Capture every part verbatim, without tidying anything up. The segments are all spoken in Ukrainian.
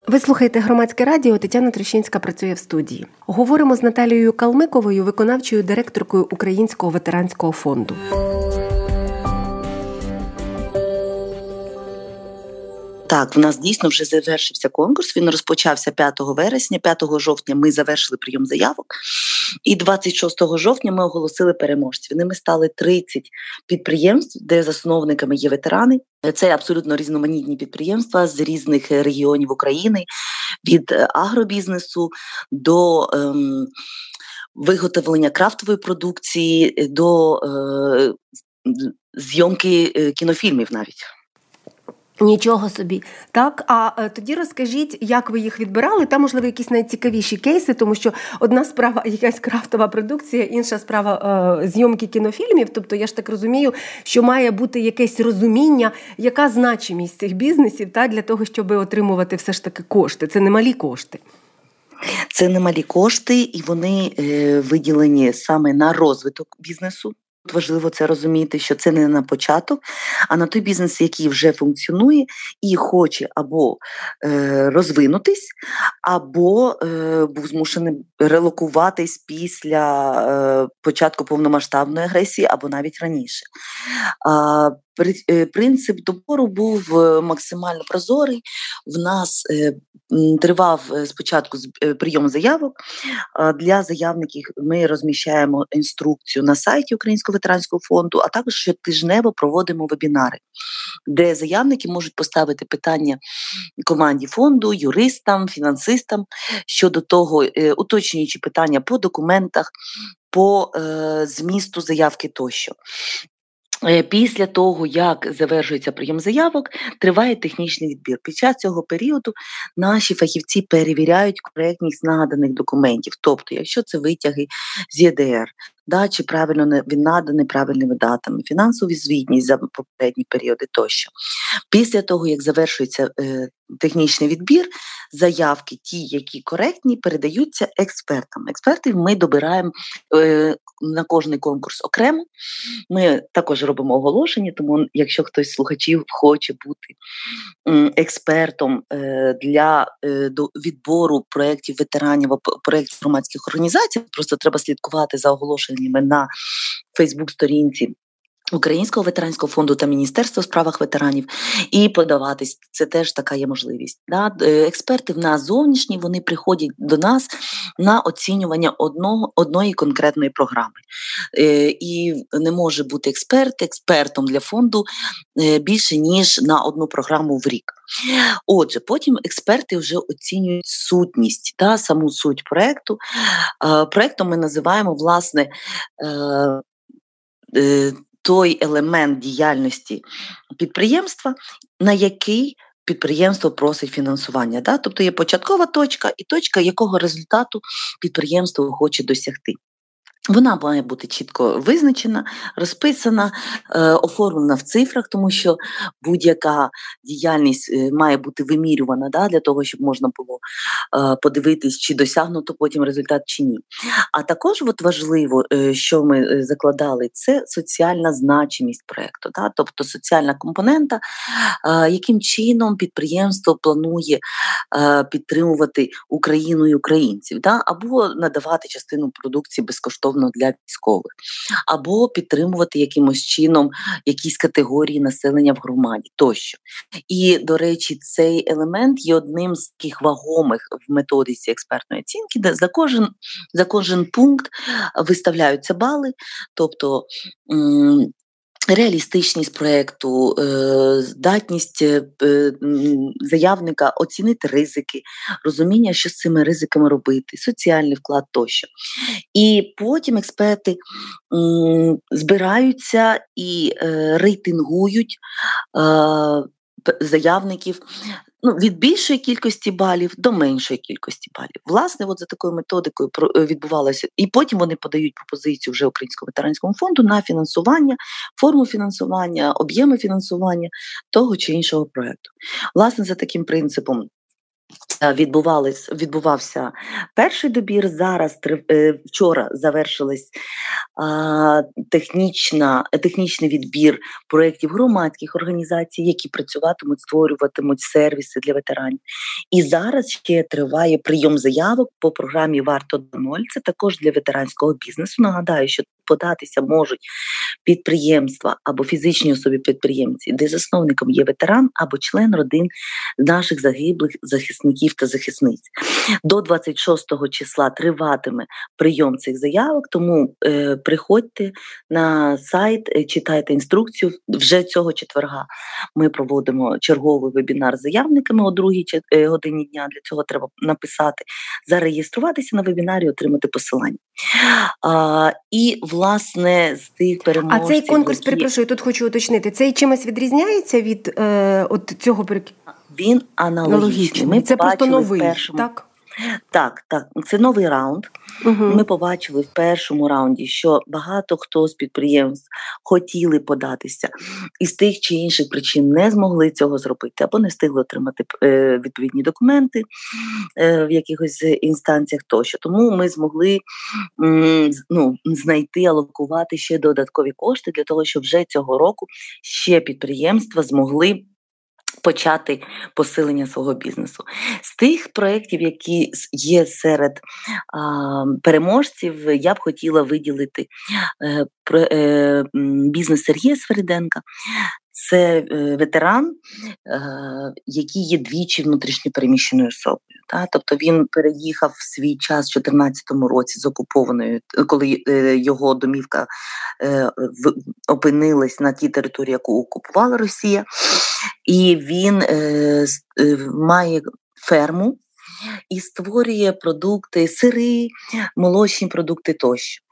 Ви слухаєте Громадське радіо, Тетяна Трощинська працює в студії. Говоримо з Наталією Калмиковою, виконавчою директоркою Українського ветеранського фонду. Так, в нас дійсно вже завершився конкурс, він розпочався п'ятого вересня, п'ятого жовтня ми завершили прийом заявок, і двадцять шостого жовтня ми оголосили переможців. Ними стали тридцять підприємств, де засновниками є ветерани. Це абсолютно різноманітні підприємства з різних регіонів України, від агробізнесу до ем, виготовлення крафтової продукції, до е, зйомки кінофільмів навіть. Нічого собі. Так, а тоді розкажіть, як ви їх відбирали? Там, можливо, якісь найцікавіші кейси, тому що одна справа якась крафтова продукція, інша справа е, зйомки кінофільмів. Тобто, я ж так розумію, що має бути якесь розуміння, яка значимість цих бізнесів та, для того, щоб отримувати все ж таки кошти. Це немалі кошти. Це немалі кошти, і вони е, виділені саме на розвиток бізнесу. Важливо це розуміти, що це не на початок, а на той бізнес, який вже функціонує і хоче або е, розвинутись, або е, був змушений релокуватись після е, початку повномасштабної агресії, або навіть раніше. А, принцип добору був максимально прозорий. В нас е, тривав спочатку прийом заявок. Для заявників ми розміщаємо інструкцію на сайті Українського ветеранського фонду, а також щотижнево проводимо вебінари, де заявники можуть поставити питання команді фонду, юристам, фінансистам щодо того, уточнюючи питання по документах, по е, змісту заявки тощо. Після того, як завершується прийом заявок, триває технічний відбір. Під час цього періоду наші фахівці перевіряють коректність наданих документів. Тобто, якщо це витяги з Є Де Ер, да, чи правильно він наданий правильними датами, фінансову звітність за попередні періоди тощо. Після того, як завершується е, технічний відбір, заявки, ті, які коректні, передаються експертам. Експертів ми добираємо е, на кожний конкурс окремо. Ми також робимо оголошення, тому якщо хтось з слухачів хоче бути е, експертом е, для е, до відбору проєктів ветеранів, проєктів громадських організацій, просто треба слідкувати за оголошеннями на Фейсбук-сторінці Українського ветеранського фонду та Міністерства у справах ветеранів і подаватись. Це теж така є можливість. Да? Експерти в нас зовнішні, вони приходять до нас на оцінювання одного, одної конкретної програми. Е, і не може бути експерт експертом для фонду е, більше, ніж на одну програму в рік. Отже, потім експерти вже оцінюють сутність, да, саму суть проєкту. Е, проєктом ми називаємо, власне, е, е, той елемент діяльності підприємства, на який підприємство просить фінансування. Да? Тобто є початкова точка і точка, якого результату підприємство хоче досягти. Вона має бути чітко визначена, розписана, е, оформлена в цифрах, тому що будь-яка діяльність е, має бути вимірювана, да, для того, щоб можна було е, подивитись, чи досягнуто потім результат, чи ні. А також от важливо, е, що ми закладали, це соціальна значимість проєкту, да, тобто соціальна компонента, е, яким чином підприємство планує е, підтримувати Україну і українців, да, або надавати частину продукції безкоштовно для військових, або підтримувати якимось чином якісь категорії населення в громаді тощо. І, до речі, цей елемент є одним з таких вагомих в методиці експертної оцінки, де за кожен, за кожен пункт виставляються бали, тобто м- реалістичність проєкту, здатність заявника оцінити ризики, розуміння, що з цими ризиками робити, соціальний вклад тощо. І потім експерти збираються і рейтингують заявників, ну, від більшої кількості балів до меншої кількості балів. Власне, от за такою методикою відбувалося. І потім вони подають пропозицію вже Українському ветеранському фонду на фінансування, форму фінансування, об'єми фінансування того чи іншого проєкту. Власне, за таким принципом Відбувались, відбувався перший добір. Зараз вчора завершилась а, технічна, технічний відбір проєктів громадських організацій, які працюватимуть, створюватимуть сервіси для ветеранів. І зараз ще триває прийом заявок по програмі «Варто два нуль». Це також для ветеранського бізнесу. Нагадаю, що податися можуть підприємства або фізичні особи-підприємці, де засновником є ветеран або член родин наших загиблих захисників та захисниць. До двадцять шостого числа триватиме прийом цих заявок, тому е, приходьте на сайт, е, читайте інструкцію. Вже цього четверга ми проводимо черговий вебінар з заявниками о другій е, годині дня. Для цього треба написати, зареєструватися на вебінарі, отримати посилання. А, і, власне, з тих переможців... А цей конкурс, які... перепрошую, тут хочу уточнити, цей чимось відрізняється від е, от цього перек... Він аналогічний. Ми це просто новий, першому... так? Так, так, це новий раунд. Угу. Ми побачили в першому раунді, що багато хто з підприємств хотіли податися і з тих чи інших причин не змогли цього зробити або не встигли отримати е, відповідні документи е, в якихось інстанціях тощо. Тому ми змогли м, ну, знайти, алокувати ще додаткові кошти для того, щоб вже цього року ще підприємства змогли почати посилення свого бізнесу. З тих проєктів, які є серед а, переможців, я б хотіла виділити е, про, е, бізнес Сергія Свериденка. Це е, ветеран, е, який є двічі внутрішньо переміщеною особою. Та? Тобто він переїхав в свій час в дві тисячі чотирнадцятому році з окупованою, коли е, його домівка е, в, опинилась на тій території, яку окупувала Росія. І він е, е, має ферму і створює продукти, сири, молочні продукти тощо.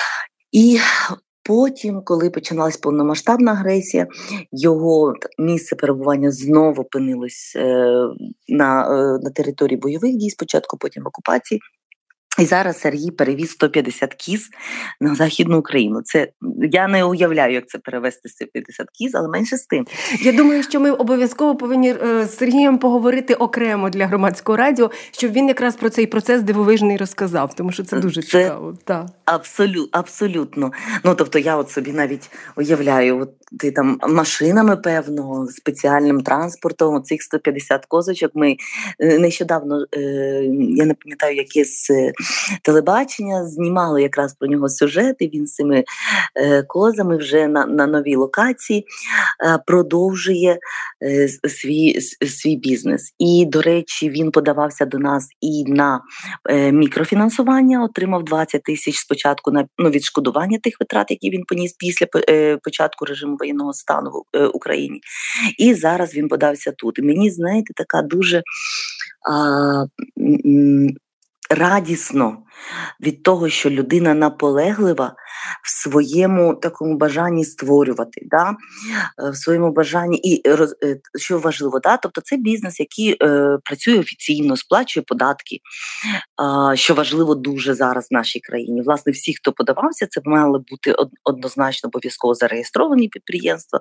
І потім, коли починалась повномасштабна агресія, його місце перебування знову опинилось е, на, е, на території бойових дій, спочатку, потім в окупації. І зараз Сергій перевіз сто п'ятдесят кіз на Західну Україну. Це, я не уявляю, як це перевезти сто п'ятдесят кіз, але менше з тим. Я думаю, що ми обов'язково повинні з Сергієм поговорити окремо для Громадського радіо, щоб він якраз про цей процес дивовижний розказав, тому що це дуже це цікаво. Так. Абсолют, абсолютно. Ну, тобто я от собі навіть уявляю, от ти там машинами, певно, спеціальним транспортом, цих сто п'ятдесят козочок. Ми нещодавно, е, я не пам'ятаю, яке з телебачення, знімали якраз про нього сюжети, він з цими е, козами вже на, на новій локації е, продовжує е, свій, свій бізнес. І, до речі, він подавався до нас і на е, мікрофінансування, отримав двадцять тисяч спочатку на ну, відшкодування тих витрат, які він поніс після е, початку режиму воєнного стану в е, Україні. І зараз він подався тут. І мені, знаєте, така дуже а, м, радісно від того, що людина наполеглива в своєму такому бажанні створювати, да? В своєму бажанні, і що важливо, да? Тобто це бізнес, який е, працює офіційно, сплачує податки, е, що важливо дуже зараз в нашій країні. Власне, всі, хто подавався, це мали бути однозначно обов'язково зареєстровані підприємства,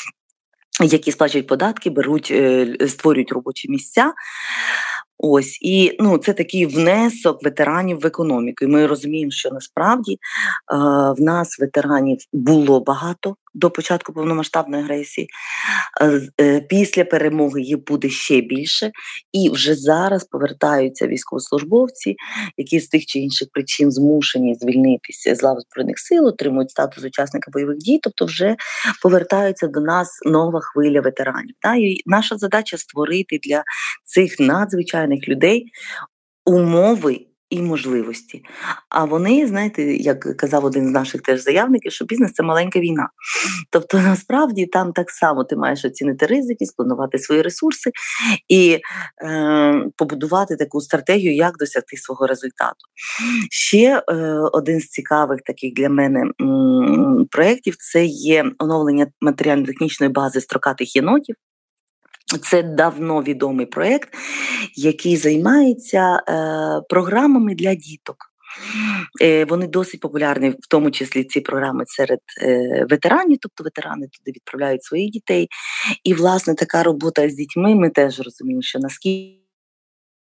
які сплачують податки, беруть, е, створюють робочі місця. Ось, і ну, це такий внесок ветеранів в економіку. І ми розуміємо, що насправді е, в нас ветеранів було багато до початку повномасштабної агресії. Е, е, після перемоги їх буде ще більше. І вже зараз повертаються військовослужбовці, які з тих чи інших причин змушені звільнитися з лав Збройних сил, отримують статус учасника бойових дій, тобто вже повертаються до нас нова хвиля ветеранів. Та? І наша задача створити для цих надзвичайних людей умови і можливості. А вони, знаєте, як казав один з наших теж заявників, що бізнес – це маленька війна. Тобто, насправді, там так само ти маєш оцінити ризики, спланувати свої ресурси і е, побудувати таку стратегію, як досягти свого результату. Ще е, один з цікавих таких для мене м, проєктів – це є оновлення матеріально-технічної бази строкатих єнотів. Це давно відомий проєкт, який займається е, програмами для діток. Е, вони досить популярні, в тому числі ці програми серед е, ветеранів, тобто ветерани туди відправляють своїх дітей. І, власне, така робота з дітьми, ми теж розуміємо, що наскільки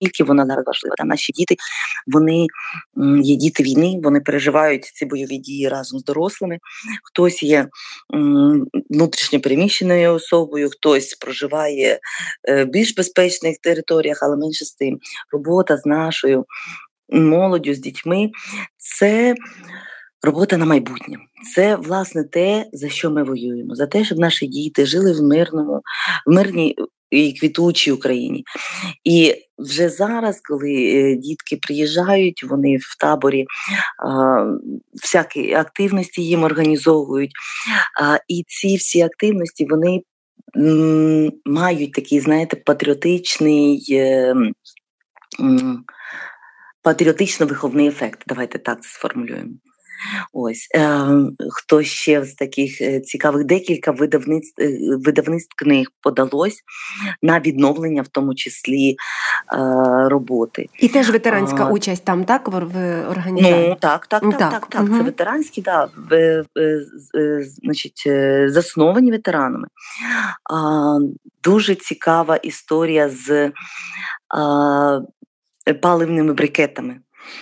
наскільки вона зараз важлива. Там наші діти, вони є діти війни, вони переживають ці бойові дії разом з дорослими. Хтось є внутрішньо переміщеною особою, хтось проживає в більш безпечних територіях, але менше з тим. Робота з нашою молоддю, з дітьми – це робота на майбутнє. Це, власне, те, за що ми воюємо. За те, щоб наші діти жили в мирному, в мирній і квітучій Україні. І вже зараз, коли дітки приїжджають, вони в таборі а, всякі активності їм організовують. А, і ці всі активності, вони м, мають такий, знаєте, патріотичний... Е, м, патріотично-виховний ефект. Давайте так це сформулюємо. Ось. Е, хто ще з таких цікавих, декілька видавництв, видавництв книг подалось на відновлення, в тому числі, е, роботи. І теж ветеранська а, участь там, так, в, в організації? Ну, так, так, так, так, так, так. Угу. Це ветеранські, да, в, в, в, значить, засновані ветеранами. А, дуже цікава історія з а, паливними брикетами.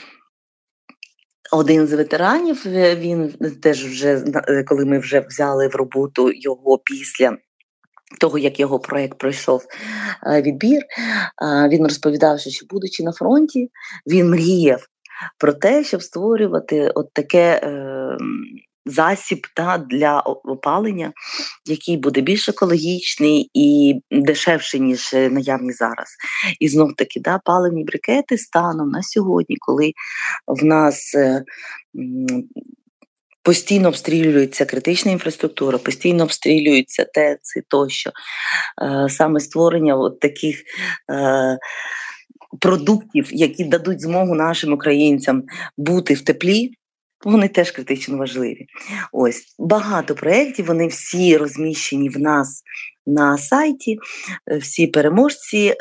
Один з ветеранів, він теж вже, коли ми вже взяли в роботу його після того, як його проєкт пройшов відбір, він розповідав, що, будучи на фронті, він мріяв про те, щоб створювати от таке е, засіб та, для опалення, який буде більш екологічний і дешевший, ніж наявні зараз. І знов-таки, да, паливні брикети станом на сьогодні, коли в нас е, постійно обстрілюється критична інфраструктура, постійно обстрілюються ТЕЦи тощо. Е, саме створення от таких е, продуктів, які дадуть змогу нашим українцям бути в теплі, вони теж критично важливі. Ось, багато проєктів, вони всі розміщені в нас на сайті, всі переможці.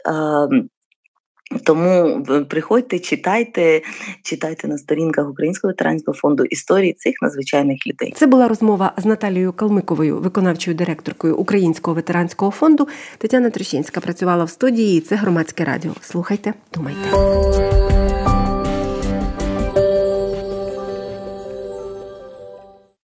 Тому приходьте, читайте, читайте на сторінках Українського ветеранського фонду історії цих надзвичайних людей. Це була розмова з Наталією Калмиковою, виконавчою директоркою Українського ветеранського фонду. Тетяна Трощинська працювала в студії, і це Громадське радіо. Слухайте, думайте.